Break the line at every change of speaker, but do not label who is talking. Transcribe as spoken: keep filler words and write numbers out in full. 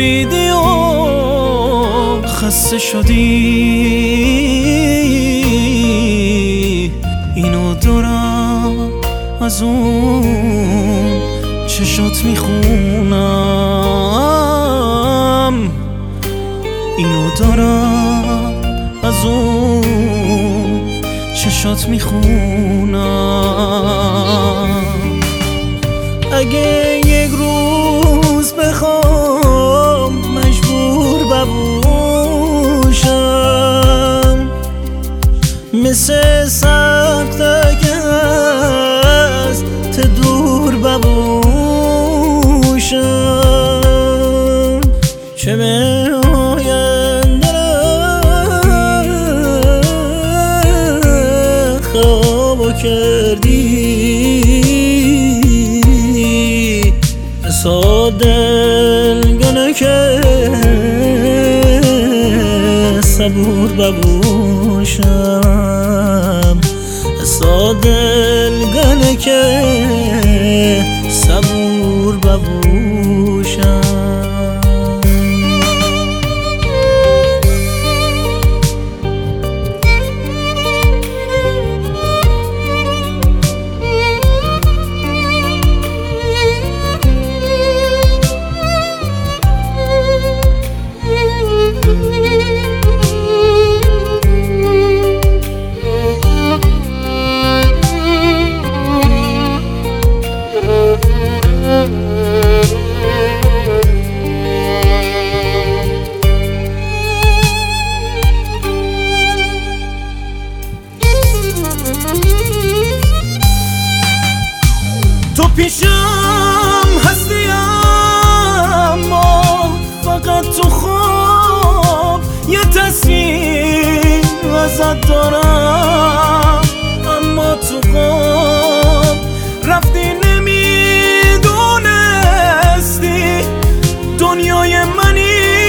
بریدی و خسته شدی، اینو دارم از اون چشات میخونم، اینو دارم از اون چشات میخونم. اگه یک روز بخوام مجبور ببوشم، مثل سقطه که از ته دور ببوشم، چه به آینده خوابو کردی، سا دلگنه که صبور ببوشم، سا دلگنه که صبور ببوشم. تو پیشم هستی اما فقط تو خواب یه تصویر ازت دارم، اما تو خواب رفتی نمیدونستی دنیای منی